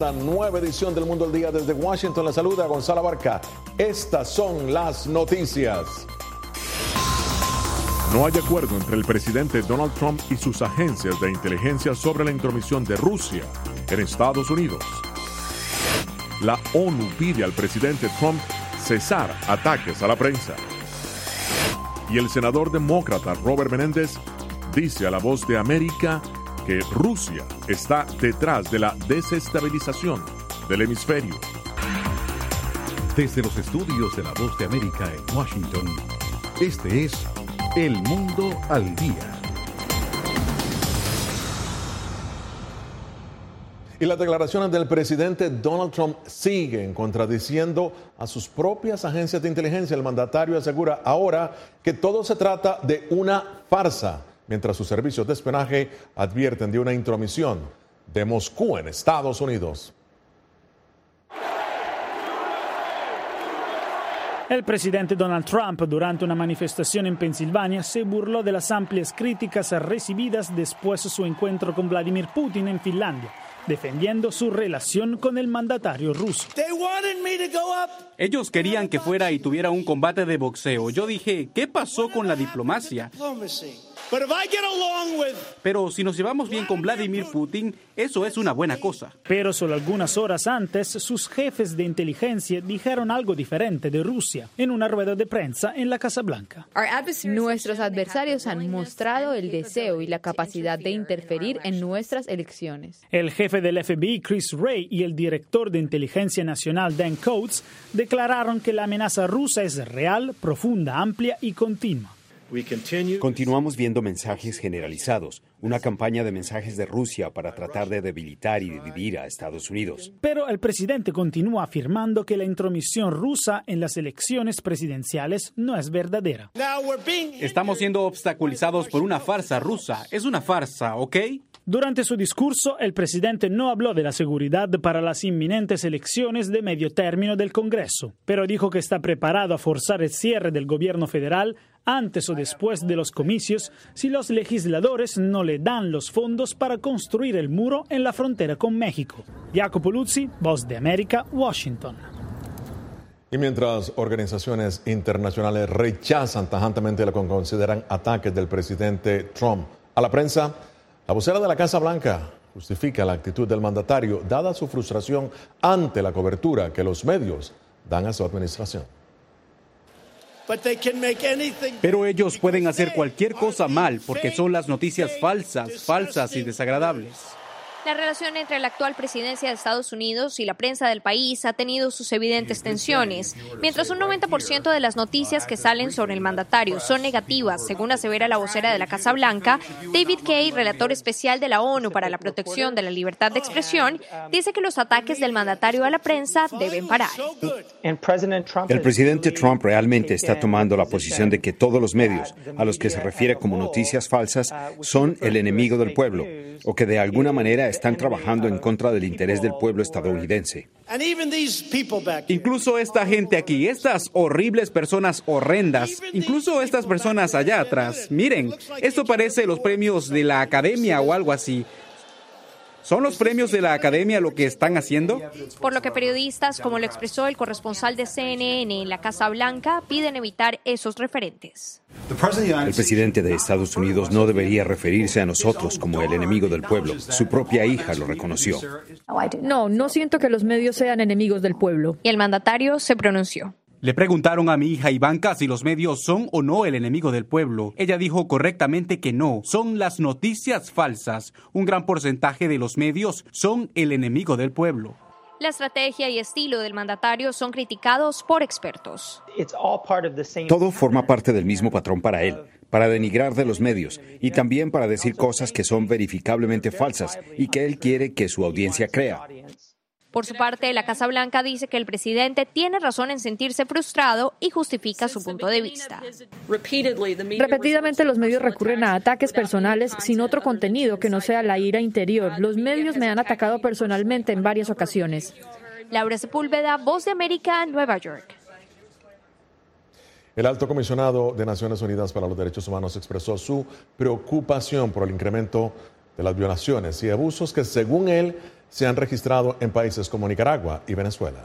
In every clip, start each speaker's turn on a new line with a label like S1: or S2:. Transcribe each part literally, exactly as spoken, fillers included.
S1: La nueva edición del Mundo al Día desde Washington. Le saluda Gonzalo Barca. Estas son las noticias.
S2: No hay acuerdo entre el presidente Donald Trump y sus agencias de inteligencia sobre la intromisión de Rusia en Estados Unidos. La ONU pide al presidente Trump cesar ataques a la prensa. Y el senador demócrata Robert Menéndez dice a La Voz de América que Rusia está detrás de la desestabilización del hemisferio.
S3: Desde los estudios de La Voz de América en Washington, este es El Mundo al Día.
S1: Y las declaraciones del presidente Donald Trump siguen contradiciendo a sus propias agencias de inteligencia. El mandatario asegura ahora que todo se trata de una farsa, mientras sus servicios de espionaje advierten de una intromisión de Moscú en Estados Unidos.
S4: El presidente Donald Trump, durante una manifestación en Pensilvania, se burló de las amplias críticas recibidas después de su encuentro con Vladimir Putin en Finlandia, defendiendo su relación con el mandatario ruso.
S5: Ellos querían que fuera y tuviera un combate de boxeo. Yo dije, ¿qué pasó con la diplomacia? Pero si nos llevamos bien con Vladimir Putin, eso es una buena cosa.
S4: Pero solo algunas horas antes, sus jefes de inteligencia dijeron algo diferente de Rusia en una rueda de prensa en la Casa Blanca.
S6: Nuestros adversarios han mostrado el deseo y la capacidad de interferir en nuestras elecciones.
S4: El jefe del F B I, Chris Wray, y el director de Inteligencia Nacional, Dan Coats, declararon que la amenaza rusa es real, profunda, amplia y continua.
S7: Continuamos viendo mensajes generalizados, una campaña de mensajes de Rusia para tratar de debilitar y dividir a Estados Unidos.
S4: Pero el presidente continúa afirmando que la intromisión rusa en las elecciones presidenciales no es verdadera.
S5: Estamos siendo obstaculizados por una farsa rusa. Es una farsa, ¿ok?
S4: Durante su discurso, el presidente no habló de la seguridad para las inminentes elecciones de medio término del Congreso, pero dijo que está preparado a forzar el cierre del gobierno federal antes o después de los comicios si los legisladores no le dan los fondos para construir el muro en la frontera con México. Jacopo Luzzi, Voz de América, Washington.
S1: Y mientras organizaciones internacionales rechazan tajantemente lo que consideran ataques del presidente Trump a la prensa, la vocera de la Casa Blanca justifica la actitud del mandatario dada su frustración ante la cobertura que los medios dan a su administración.
S5: Pero ellos pueden hacer cualquier cosa mal porque son las noticias falsas, falsas y desagradables.
S8: La relación entre la actual presidencia de Estados Unidos y la prensa del país ha tenido sus evidentes tensiones. Mientras un noventa por ciento de las noticias que salen sobre el mandatario son negativas, según asevera la vocera de la Casa Blanca, David Kaye, relator especial de la ONU para la protección de la libertad de expresión, dice que los ataques del mandatario a la prensa deben parar.
S7: El presidente Trump realmente está tomando la posición de que todos los medios, a los que se refiere como noticias falsas, son el enemigo del pueblo, o que de alguna manera están trabajando en contra del interés del pueblo estadounidense.
S5: Incluso esta gente aquí, estas horribles personas horrendas, incluso estas personas allá atrás, miren, esto parece los premios de la Academia o algo así. ¿Son los premios de la Academia lo que están haciendo?
S8: Por lo que periodistas, como lo expresó el corresponsal de C N N en la Casa Blanca, piden evitar esos referentes.
S7: El presidente de Estados Unidos no debería referirse a nosotros como el enemigo del pueblo. Su propia hija lo reconoció.
S6: No, no siento que los medios sean enemigos del pueblo.
S8: Y el mandatario se pronunció.
S5: Le preguntaron a mi hija Ivanka si los medios son o no el enemigo del pueblo. Ella dijo correctamente que no, son las noticias falsas. Un gran porcentaje de los medios son el enemigo del pueblo.
S8: La estrategia y estilo del mandatario son criticados por expertos.
S7: Todo forma parte del mismo patrón para él, para denigrar de los medios y también para decir cosas que son verificablemente falsas y que él quiere que su audiencia crea.
S8: Por su parte, la Casa Blanca dice que el presidente tiene razón en sentirse frustrado y justifica su punto de vista.
S6: Repetidamente los medios recurren a ataques personales sin otro contenido que no sea la ira interior. Los medios me han atacado personalmente en varias ocasiones.
S8: Laura Sepúlveda, Voz de América, Nueva York.
S1: El alto comisionado de Naciones Unidas para los Derechos Humanos expresó su preocupación por el incremento de las violaciones y abusos que, según él, se han registrado en países como Nicaragua y Venezuela.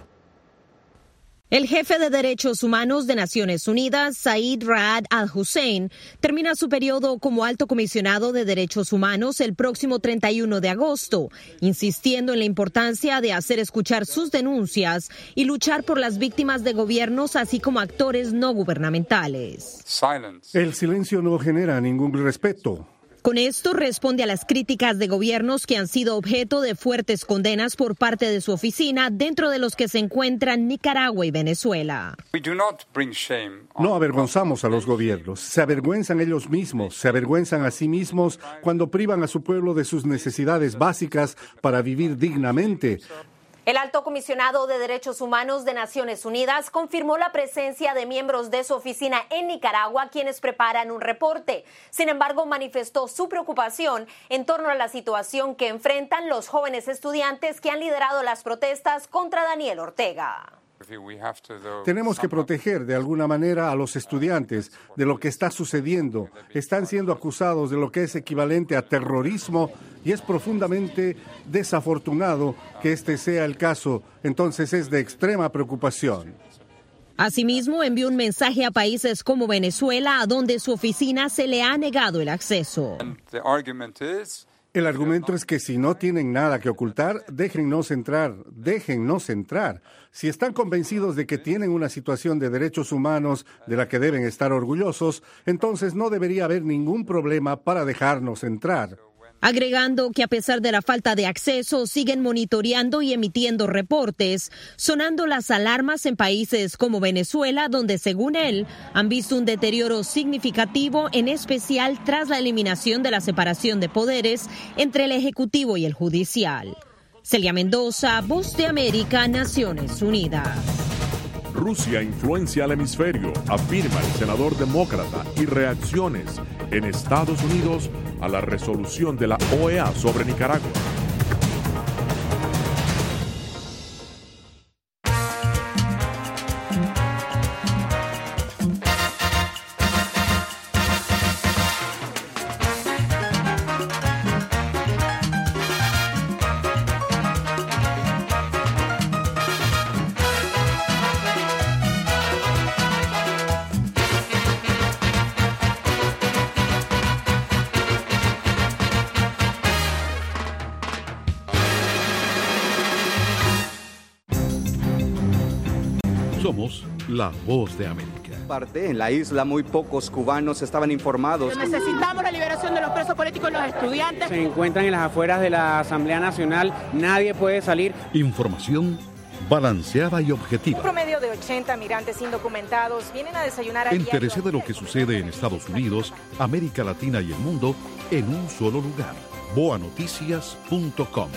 S9: El jefe de Derechos Humanos de Naciones Unidas, Zeid Ra'ad al-Hussein, termina su periodo como alto comisionado de Derechos Humanos el próximo treinta y uno de agosto, insistiendo en la importancia de hacer escuchar sus denuncias y luchar por las víctimas de gobiernos, así como actores no gubernamentales.
S10: El silencio no genera ningún respeto.
S9: Con esto responde a las críticas de gobiernos que han sido objeto de fuertes condenas por parte de su oficina, dentro de los que se encuentran Nicaragua y Venezuela.
S10: No avergonzamos a los gobiernos, se avergüenzan ellos mismos, se avergüenzan a sí mismos cuando privan a su pueblo de sus necesidades básicas para vivir dignamente.
S11: El alto comisionado de Derechos Humanos de Naciones Unidas confirmó la presencia de miembros de su oficina en Nicaragua, quienes preparan un reporte. Sin embargo, manifestó su preocupación en torno a la situación que enfrentan los jóvenes estudiantes que han liderado las protestas contra Daniel Ortega.
S10: Tenemos que proteger de alguna manera a los estudiantes de lo que está sucediendo. Están siendo acusados de lo que es equivalente a terrorismo y es profundamente desafortunado que este sea el caso. Entonces es de extrema preocupación.
S9: Asimismo, envió un mensaje a países como Venezuela, a donde su oficina se le ha negado el acceso.
S10: El argumento es que si no tienen nada que ocultar, déjennos entrar, déjennos entrar. Si están convencidos de que tienen una situación de derechos humanos de la que deben estar orgullosos, entonces no debería haber ningún problema para dejarnos entrar.
S9: Agregando que a pesar de la falta de acceso, siguen monitoreando y emitiendo reportes, sonando las alarmas en países como Venezuela, donde según él han visto un deterioro significativo, en especial tras la eliminación de la separación de poderes entre el Ejecutivo y el Judicial. Celia Mendoza, Voz de América, Naciones Unidas.
S2: Rusia influencia al hemisferio, afirma el senador demócrata, y reacciones en Estados Unidos a la resolución de la O E A sobre Nicaragua.
S3: Somos la Voz de América.
S12: Parte en la isla muy pocos cubanos estaban informados.
S13: Necesitamos la liberación de los presos políticos y los estudiantes.
S5: Se encuentran en las afueras de la Asamblea Nacional, nadie puede salir.
S3: Información balanceada y objetiva.
S13: Un promedio de ochenta migrantes indocumentados vienen a desayunar aquí.
S3: Entérese de lo que sucede en Estados Unidos, América Latina y el mundo en un solo lugar. boa noticias punto com.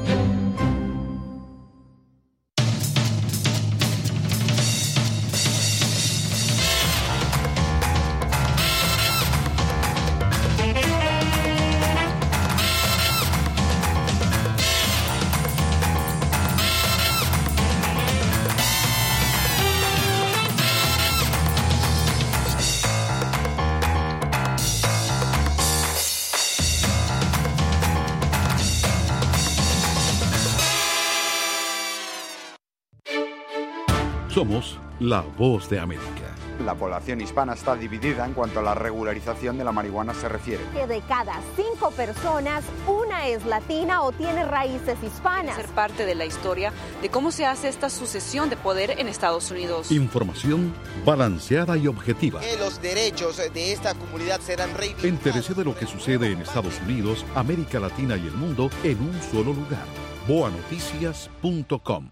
S3: Somos la Voz de América.
S14: La población hispana está dividida en cuanto a la regularización de la marihuana se refiere.
S11: Que de cada cinco personas, una es latina o tiene raíces hispanas.
S15: Ser parte de la historia de cómo se hace esta sucesión de poder en Estados Unidos.
S3: Información balanceada y objetiva.
S16: Que los derechos de esta comunidad serán reivindicados.
S3: Entérese de lo que sucede en Estados Unidos, América Latina y el mundo en un solo lugar. boa noticias punto com.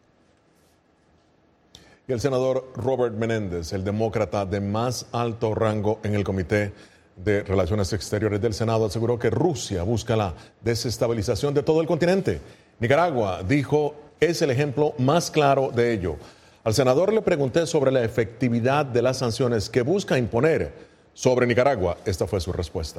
S1: Y el senador Robert Menéndez, el demócrata de más alto rango en el Comité de Relaciones Exteriores del Senado, aseguró que Rusia busca la desestabilización de todo el continente. Nicaragua, dijo, es el ejemplo más claro de ello. Al senador le pregunté sobre la efectividad de las sanciones que busca imponer sobre Nicaragua. Esta fue su respuesta.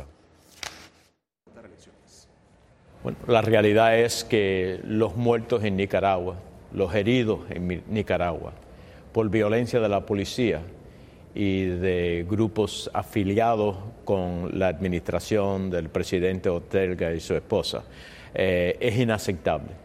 S17: Bueno, la realidad es que los muertos en Nicaragua, los heridos en Nicaragua, por violencia de la policía y de grupos afiliados con la administración del presidente Ortega y su esposa, eh, es inaceptable.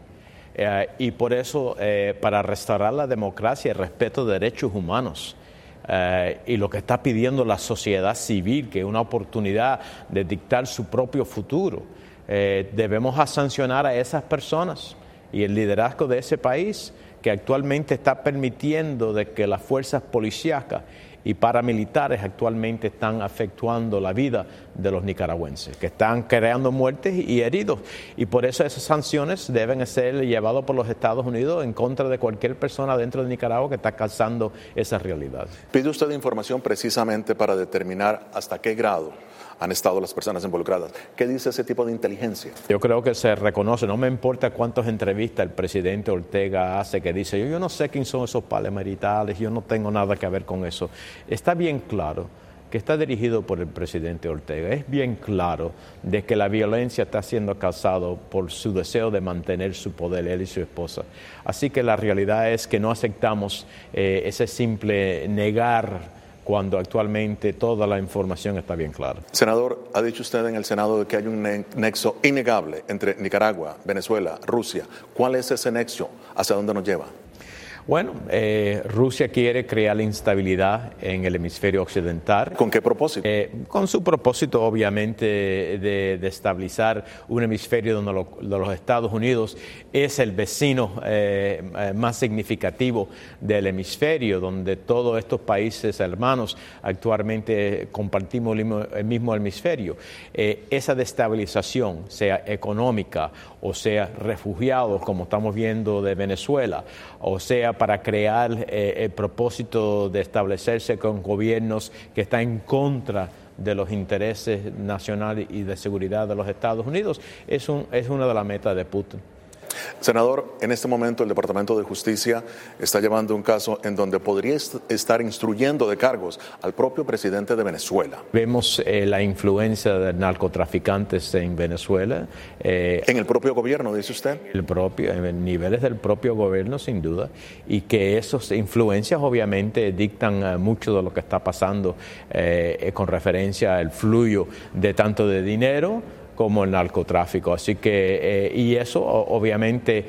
S17: Eh, y por eso, eh, para restaurar la democracia y el respeto de derechos humanos, eh, y lo que está pidiendo la sociedad civil, que es una oportunidad de dictar su propio futuro, eh, debemos a sancionar a esas personas y el liderazgo de ese país que actualmente está permitiendo de que las fuerzas policíacas y paramilitares actualmente están afectuando la vida de los nicaragüenses, que están creando muertes y heridos. Y por eso esas sanciones deben ser llevadas por los Estados Unidos en contra de cualquier persona dentro de Nicaragua que está causando esa realidad.
S1: ¿Pide usted información precisamente para determinar hasta qué grado han estado las personas involucradas? ¿Qué dice ese tipo de inteligencia?
S17: Yo creo que se reconoce, no me importa cuántas entrevistas el presidente Ortega hace, que dice, yo, yo no sé quién son esos paramilitares, yo no tengo nada que ver con eso. Está bien claro que está dirigido por el presidente Ortega. Es bien claro de que la violencia está siendo causada por su deseo de mantener su poder, él y su esposa. Así que la realidad es que no aceptamos eh, ese simple negar cuando actualmente toda la información está bien clara.
S1: Senador, ha dicho usted en el Senado que hay un nexo innegable entre Nicaragua, Venezuela, Rusia. ¿Cuál es ese nexo? ¿Hacia dónde nos lleva?
S17: Bueno, eh, Rusia quiere crear instabilidad en el hemisferio occidental.
S1: ¿Con qué propósito?
S17: Eh, con su propósito, obviamente, de, de estabilizar un hemisferio donde lo, de los Estados Unidos es el vecino eh, eh, más significativo del hemisferio, donde todos estos países hermanos actualmente compartimos el mismo, el mismo hemisferio. Eh, esa destabilización, sea económica o sea refugiados, como estamos viendo de Venezuela, o sea para crear eh, el propósito de establecerse con gobiernos que están en contra de los intereses nacionales y de seguridad de los Estados Unidos, es, un, es una de las metas de Putin.
S1: Senador, en este momento el Departamento de Justicia está llevando un caso en donde podría estar instruyendo de cargos al propio presidente de Venezuela.
S17: Vemos eh, la influencia de narcotraficantes en Venezuela.
S1: Eh, ¿En el propio gobierno, dice usted?
S17: El propio, en niveles del propio gobierno, sin duda, y que esas influencias obviamente dictan eh, mucho de lo que está pasando eh, con referencia al flujo de tanto de dinero como el narcotráfico. Así que, eh, y eso obviamente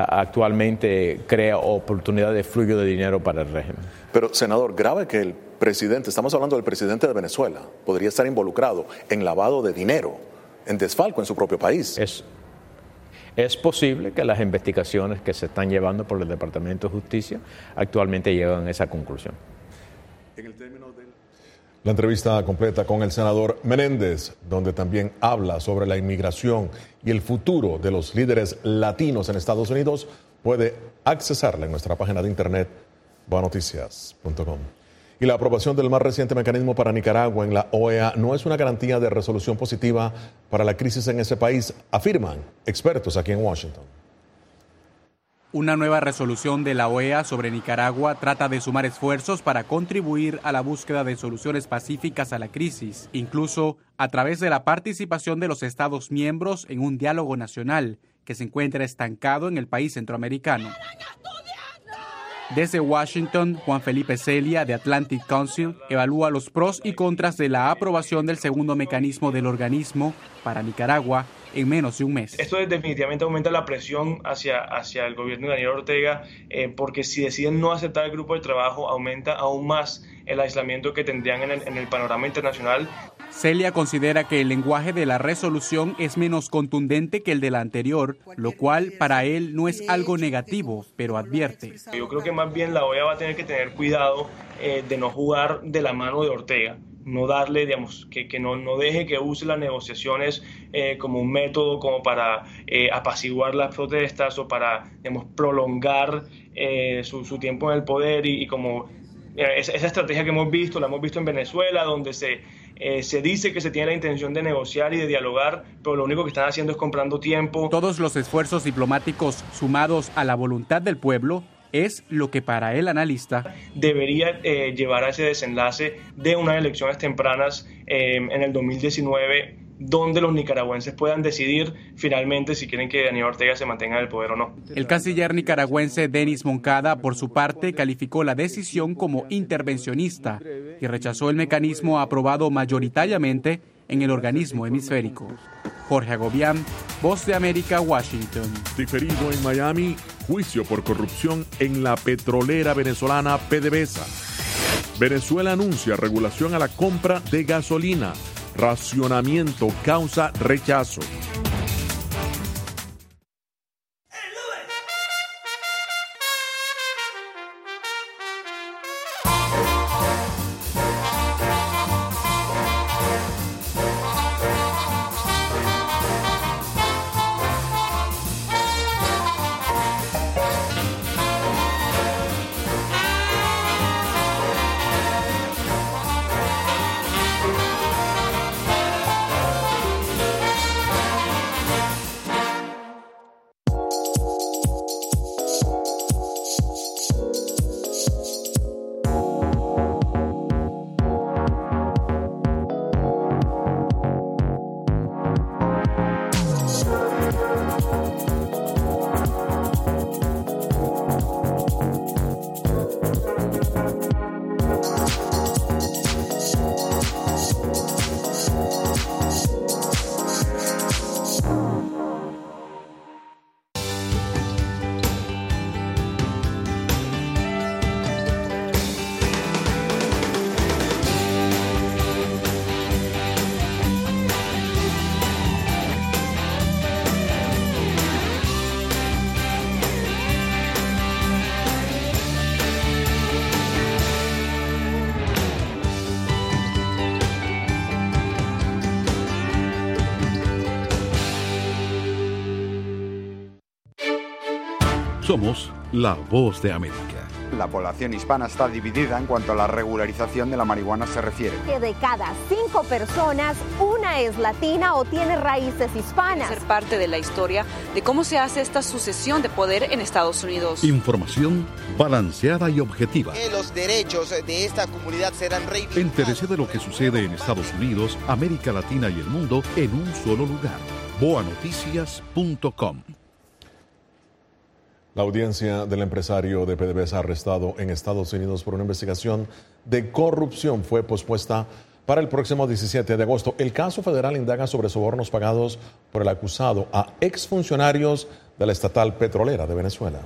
S17: actualmente crea oportunidad de flujo de dinero para el régimen.
S1: Pero, senador, grave que el presidente, estamos hablando del presidente de Venezuela, podría estar involucrado en lavado de dinero, en desfalco en su propio país.
S17: Es, es posible que las investigaciones que se están llevando por el Departamento de Justicia actualmente llegan a esa conclusión.
S1: En el término del... La entrevista completa con el senador Menéndez, donde también habla sobre la inmigración y el futuro de los líderes latinos en Estados Unidos, puede accesarla en nuestra página de internet boa noticias punto com. Y la aprobación del más reciente mecanismo para Nicaragua en la O E A no es una garantía de resolución positiva para la crisis en ese país, afirman expertos aquí en Washington.
S5: Una nueva resolución de la O E A sobre Nicaragua trata de sumar esfuerzos para contribuir a la búsqueda de soluciones pacíficas a la crisis, incluso a través de la participación de los Estados miembros en un diálogo nacional que se encuentra estancado en el país centroamericano. Desde Washington, Juan Felipe Celia, de Atlantic Council, evalúa los pros y contras de la aprobación del segundo mecanismo del organismo para Nicaragua en menos de un mes.
S18: Esto definitivamente aumenta la presión hacia, hacia el gobierno de Daniel Ortega, eh, porque si deciden no aceptar el grupo de trabajo, aumenta aún más el aislamiento que tendrían en el, en el panorama internacional.
S5: Celia considera que el lenguaje de la resolución es menos contundente que el de la anterior, lo cual para él no es algo negativo, pero advierte.
S18: Yo creo que más bien la O E A va a tener que tener cuidado eh, de no jugar de la mano de Ortega. No darle, digamos, que, que no, no deje que use las negociaciones eh, como un método como para eh, apaciguar las protestas o para, digamos, prolongar eh, su, su tiempo en el poder y, y como eh, esa, esa estrategia que hemos visto, la hemos visto en Venezuela, donde se, eh, se dice que se tiene la intención de negociar y de dialogar, pero lo único que están haciendo es comprando tiempo.
S5: Todos los esfuerzos diplomáticos sumados a la voluntad del pueblo es lo que para el analista
S18: debería eh, llevar a ese desenlace de unas elecciones tempranas eh, en el dos mil diecinueve, donde los nicaragüenses puedan decidir finalmente si quieren que Daniel Ortega se mantenga en el poder o no.
S5: El canciller nicaragüense Denis Moncada, por su parte, calificó la decisión como intervencionista y rechazó el mecanismo aprobado mayoritariamente en el organismo hemisférico. Jorge Agobián, Voz de América, Washington.
S2: Diferido en Miami, juicio por corrupción en la petrolera venezolana PDVSA. Venezuela anuncia regulación a la compra de gasolina. Racionamiento causa rechazo.
S3: Somos la Voz de América.
S14: La población hispana está dividida en cuanto a la regularización de la marihuana se refiere.
S11: Que de cada cinco personas, una es latina o tiene raíces hispanas.
S15: Ser parte de la historia de cómo se hace esta sucesión de poder en Estados Unidos.
S3: Información balanceada y objetiva.
S16: Que los derechos de esta comunidad serán reivindicados.
S3: Entérese de lo que sucede en Estados Unidos, América Latina y el mundo en un solo lugar. boa noticias punto com.
S1: La audiencia del empresario de PDVSA arrestado en Estados Unidos por una investigación de corrupción fue pospuesta para el próximo diecisiete de agosto. El caso federal indaga sobre sobornos pagados por el acusado a exfuncionarios de la estatal petrolera de Venezuela.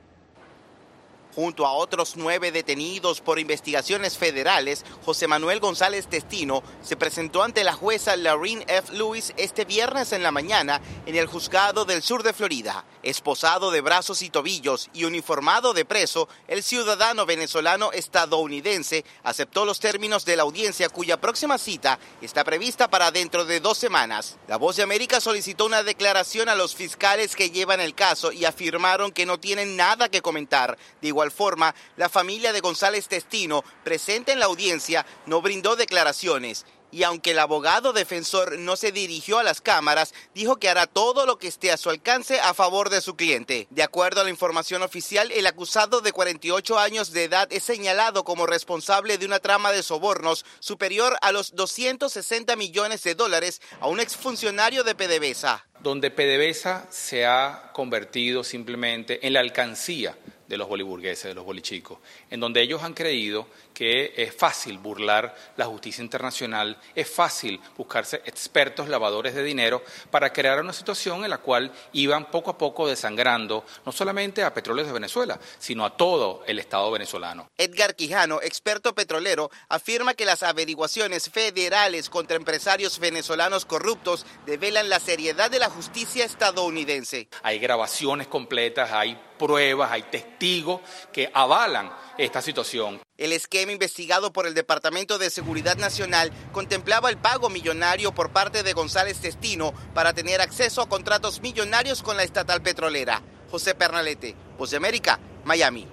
S16: Junto a otros nueve detenidos por investigaciones federales, José Manuel González Testino se presentó ante la jueza Laureen F. Lewis este viernes en la mañana en el juzgado del sur de Florida. Esposado de brazos y tobillos y uniformado de preso, el ciudadano venezolano estadounidense aceptó los términos de la audiencia, cuya próxima cita está prevista para dentro de dos semanas. La Voz de América solicitó una declaración a los fiscales que llevan el caso y afirmaron que no tienen nada que comentar. De igual forma, la familia de González Testino, presente en la audiencia, no brindó declaraciones. Y aunque el abogado defensor no se dirigió a las cámaras, dijo que hará todo lo que esté a su alcance a favor de su cliente. De acuerdo a la información oficial, el acusado de cuarenta y ocho años de edad es señalado como responsable de una trama de sobornos superior a los doscientos sesenta millones de dólares a un exfuncionario de PDVSA.
S19: Donde PDVSA se ha convertido simplemente en la alcancía de los boliburgueses, de los bolichicos, en donde ellos han creído que es fácil burlar la justicia internacional, es fácil buscarse expertos lavadores de dinero para crear una situación en la cual iban poco a poco desangrando no solamente a Petróleos de Venezuela, sino a todo el Estado venezolano.
S16: Edgar Quijano, experto petrolero, afirma que las averiguaciones federales contra empresarios venezolanos corruptos develan la seriedad de la justicia estadounidense.
S19: Hay grabaciones completas, hay pruebas, hay testigos que avalan esta situación.
S16: El esquema investigado por el Departamento de Seguridad Nacional contemplaba el pago millonario por parte de González Testino para tener acceso a contratos millonarios con la estatal petrolera. José Pernalete, Voz de América, Miami.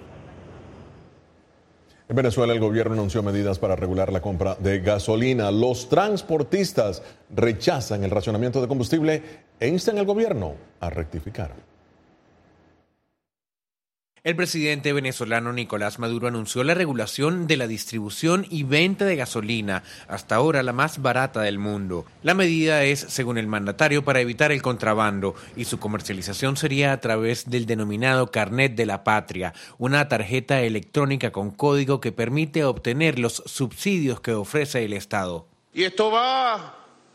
S1: En Venezuela, el gobierno anunció medidas para regular la compra de gasolina. Los transportistas rechazan el racionamiento de combustible e instan al gobierno a rectificar.
S20: El presidente venezolano Nicolás Maduro anunció la regulación de la distribución y venta de gasolina, hasta ahora la más barata del mundo. La medida es, según el mandatario, para evitar el contrabando y su comercialización sería a través del denominado Carnet de la Patria, una tarjeta electrónica con código que permite obtener los subsidios que ofrece el Estado.
S21: Y esto va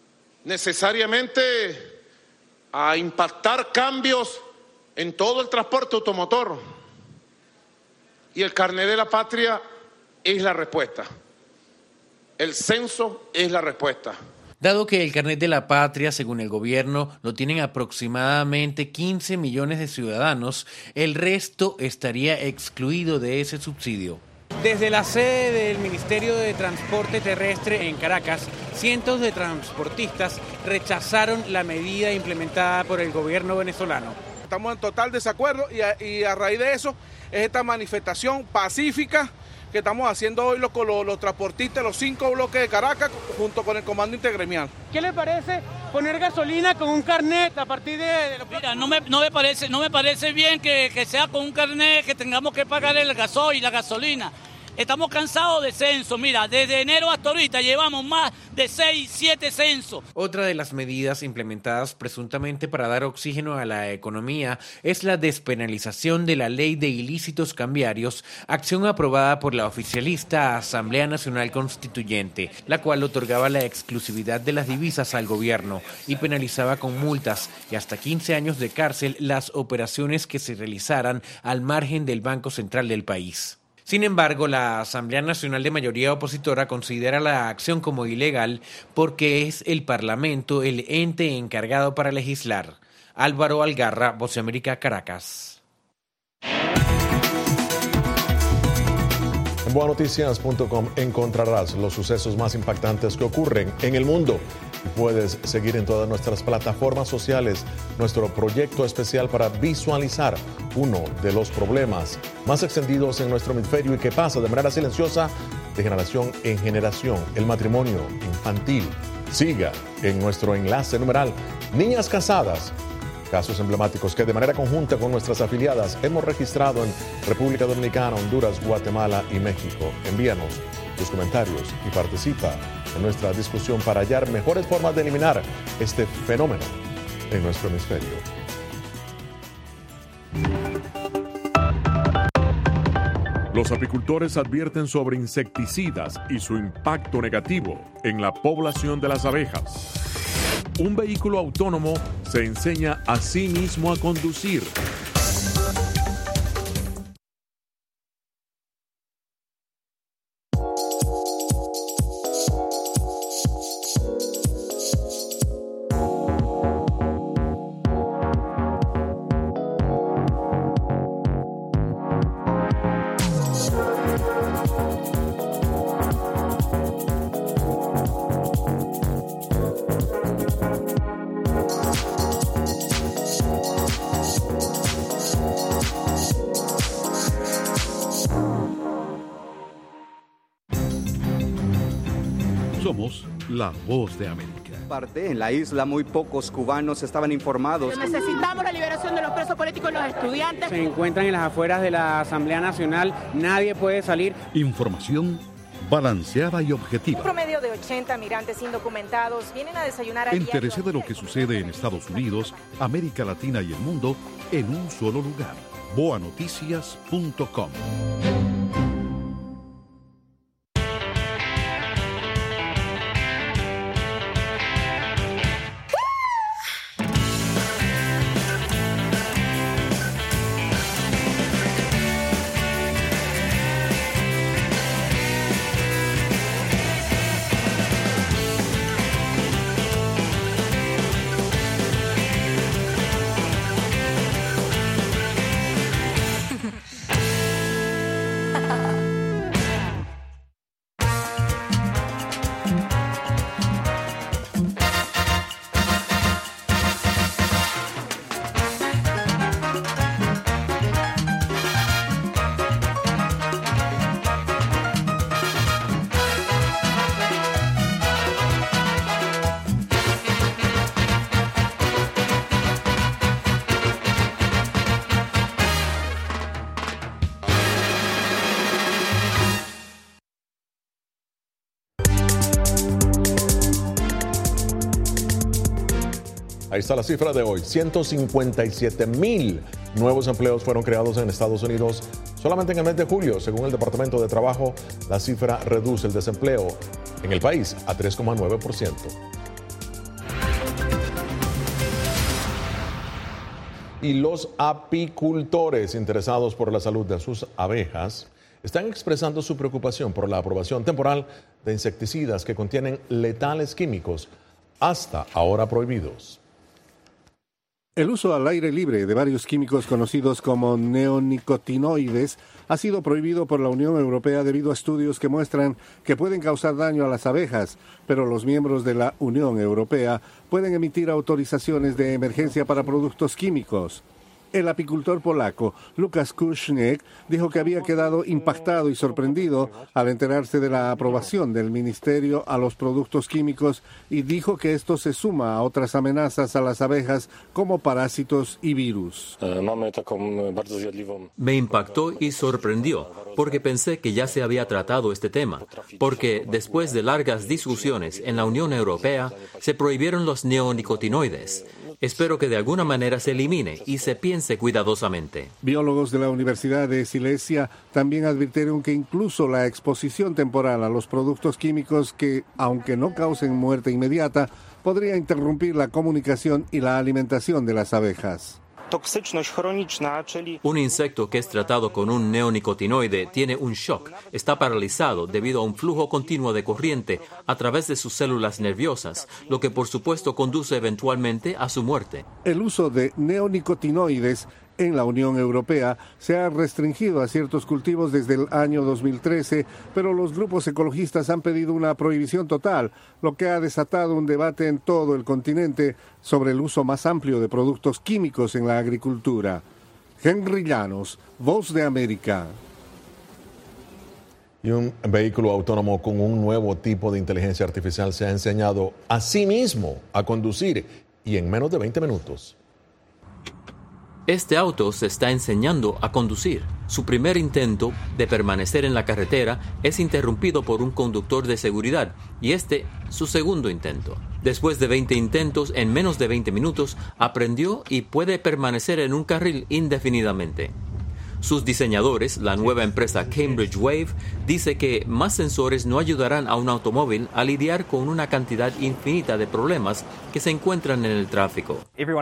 S21: necesariamente a impactar cambios en todo el transporte automotor. Y el carnet de la patria es la respuesta. El censo es la respuesta.
S20: Dado que el carnet de la patria, según el gobierno, lo tienen aproximadamente quince millones de ciudadanos, el resto estaría excluido de ese subsidio.
S5: Desde la sede del Ministerio de Transporte Terrestre en Caracas, cientos de transportistas rechazaron la medida implementada por el gobierno venezolano.
S22: Estamos en total desacuerdo y a, y a raíz de eso es esta manifestación pacífica que estamos haciendo hoy los, los, los transportistas, los cinco bloques de Caracas, junto con el Comando Intergremial.
S5: ¿Qué le parece poner gasolina con un carnet a partir de...? de los...
S23: Mira, no me, no me parece, no me parece bien que, que sea con un carnet que tengamos que pagar el gasoil y la gasolina. Estamos cansados de censos. Mira, desde enero hasta ahorita llevamos más de seis, siete censos.
S20: Otra de las medidas implementadas presuntamente para dar oxígeno a la economía es la despenalización de la ley de ilícitos cambiarios, acción aprobada por la oficialista Asamblea Nacional Constituyente, la cual otorgaba la exclusividad de las divisas al gobierno y penalizaba con multas y hasta quince años de cárcel las operaciones que se realizaran al margen del Banco Central del país. Sin embargo, la Asamblea Nacional de mayoría opositora considera la acción como ilegal porque es el Parlamento el ente encargado para legislar. Álvaro Algarra, Voz de América, Caracas.
S1: En boa noticias punto com encontrarás los sucesos más impactantes que ocurren en el mundo. Y puedes seguir en todas nuestras plataformas sociales nuestro proyecto especial para visualizar uno de los problemas más extendidos en nuestro hemisferio y que pasa de manera silenciosa de generación en generación, el matrimonio infantil. Siga en nuestro enlace numeral Niñas Casadas, casos emblemáticos que de manera conjunta con nuestras afiliadas hemos registrado en República Dominicana, Honduras, Guatemala y México. Envíanos tus comentarios y participa en nuestra discusión para hallar mejores formas de eliminar este fenómeno en nuestro hemisferio.
S2: Los apicultores advierten sobre insecticidas y su impacto negativo en la población de las abejas. Un vehículo autónomo se enseña a sí mismo a conducir.
S3: Somos la Voz de América.
S12: Parte en la isla muy pocos cubanos estaban informados.
S13: Necesitamos la liberación de los presos políticos y los estudiantes.
S5: Se encuentran en las afueras de la Asamblea Nacional, nadie puede salir.
S3: Información balanceada y objetiva.
S13: Un promedio de ochenta migrantes indocumentados vienen a desayunar a
S3: Entérese de lo que sucede en Estados Unidos, América Latina y el mundo en un solo lugar. boa noticias punto com.
S1: Ahí está la cifra de hoy. ciento cincuenta y siete mil nuevos empleos fueron creados en Estados Unidos solamente en el mes de julio. Según el Departamento de Trabajo, la cifra reduce el desempleo en el país a tres coma nueve por ciento. Y los apicultores interesados por la salud de sus abejas están expresando su preocupación por la aprobación temporal de insecticidas que contienen letales químicos hasta ahora prohibidos.
S10: El uso al aire libre de varios químicos conocidos como neonicotinoides ha sido prohibido por la Unión Europea debido a estudios que muestran que pueden causar daño a las abejas, pero los miembros de la Unión Europea pueden emitir autorizaciones de emergencia para productos químicos. El apicultor polaco Lukasz Kuszniek dijo que había quedado impactado y sorprendido al enterarse de la aprobación del Ministerio a los productos químicos y dijo que esto se suma a otras amenazas a las abejas como parásitos y virus.
S4: Me impactó y sorprendió porque pensé que ya se había tratado este tema, porque después de largas discusiones en la Unión Europea se prohibieron los neonicotinoides. Espero que de alguna manera se elimine y se piense cuidadosamente.
S10: Biólogos de la Universidad de Silesia también advirtieron que incluso la exposición temporal a los productos químicos que, aunque no causen muerte inmediata, podría interrumpir la comunicación y la alimentación de las abejas.
S4: Un insecto que es tratado con un neonicotinoide tiene un shock, está paralizado debido a un flujo continuo de corriente a través de sus células nerviosas, lo que por supuesto conduce eventualmente a su muerte.
S10: El uso de neonicotinoides en la Unión Europea se ha restringido a ciertos cultivos desde el año dos mil trece, pero los grupos ecologistas han pedido una prohibición total, lo que ha desatado un debate en todo el continente sobre el uso más amplio de productos químicos en la agricultura. Henry Llanos, Voz de América.
S1: Y un vehículo autónomo con un nuevo tipo de inteligencia artificial se ha enseñado a sí mismo a conducir y en menos de veinte minutos.
S4: Este auto se está enseñando a conducir. Su primer intento de permanecer en la carretera es interrumpido por un conductor de seguridad y este su segundo intento. Después de veinte intentos, en menos de veinte minutos, aprendió y puede permanecer en un carril indefinidamente. Sus diseñadores, la nueva empresa Cambridge Wave, dice que más sensores no ayudarán a un automóvil a lidiar con una cantidad infinita de problemas que se encuentran en el tráfico.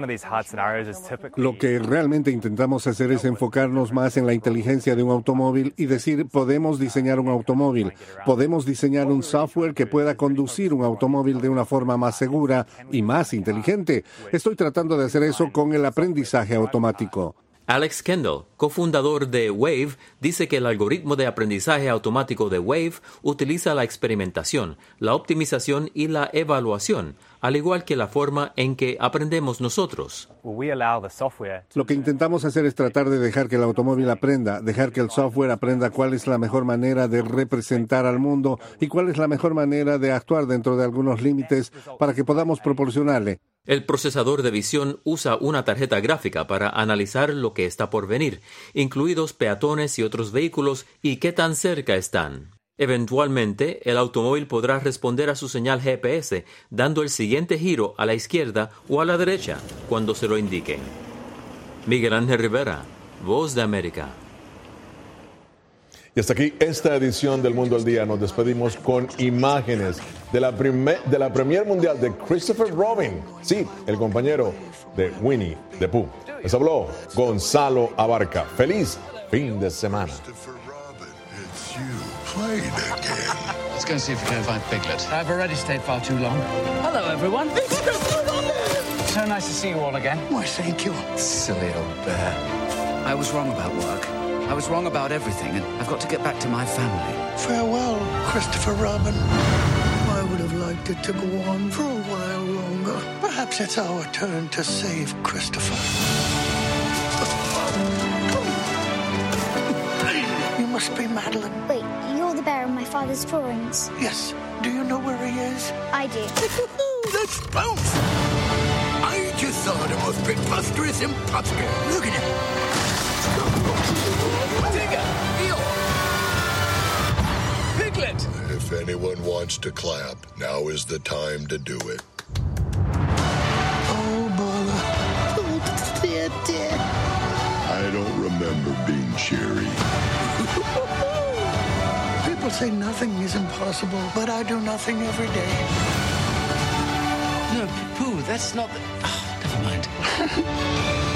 S10: Lo que realmente intentamos hacer es enfocarnos más en la inteligencia de un automóvil y decir, podemos diseñar un automóvil, podemos diseñar un software que pueda conducir un automóvil de una forma más segura y más inteligente. Estoy tratando de hacer eso con el aprendizaje automático.
S4: Alex Kendall, cofundador de Wave, dice que el algoritmo de aprendizaje automático de Wave utiliza la experimentación, la optimización y la evaluación, al igual que la forma en que aprendemos nosotros.
S10: Lo que intentamos hacer es tratar de dejar que el automóvil aprenda, dejar que el software aprenda cuál es la mejor manera de representar al mundo y cuál es la mejor manera de actuar dentro de algunos límites para que podamos proporcionarle.
S4: El procesador de visión usa una tarjeta gráfica para analizar lo que está por venir, incluidos peatones y otros vehículos y qué tan cerca están. Eventualmente, el automóvil podrá responder a su señal G P S, dando el siguiente giro a la izquierda o a la derecha, cuando se lo indique. Miguel Ángel Rivera, Voz de América.
S1: Y hasta aquí esta edición del Mundo al Día. Nos despedimos con imágenes de la, primer, de la Premier Mundial de Christopher Robin. Sí, el compañero de Winnie the Pooh. Les habló Gonzalo Abarca. Feliz fin de semana.
S6: Let's go and see if we can find Piglet. I've already stayed far too long. Hello, everyone. It's Christopher Robin! So nice to see you all again. Why, thank you. Silly old bear. I was wrong about work. I was wrong about everything, and I've got to get back to my family. Farewell, Christopher Robin. I would have liked it to go on for a while longer. Perhaps it's our turn to save Christopher. You must be Madeline.
S7: Wait, you're the bearer of my father's drawings.
S6: Yes. Do you know where he is?
S7: I do.
S6: Let's bounce! I just saw the most preposterous imposter. Look at him. Piglet!
S24: If anyone wants to clap, now is the time to do it.
S6: Oh, Bala. Oh, dear, dear.
S24: I don't remember being cheery.
S6: People say nothing is impossible, but I do nothing every day. No, Pooh, that's not the... Oh, never mind.